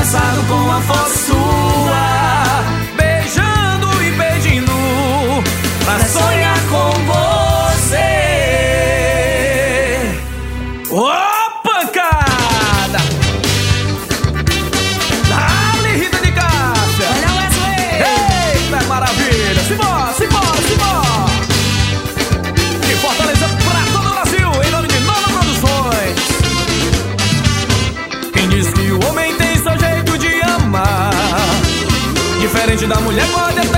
abraçado com a foto sua, beijando e pedindo pra sonhar com você. Ô, pancada! Dá-lhe, Rita de Cássia! Olha o Wesley! Eita, maravilha! Simbora, simbora, simbora! De Fortaleza pra todo o Brasil, em nome de Nova Produções. Quem diz que o homem tem seu jeito de amar, diferente da mulher, pode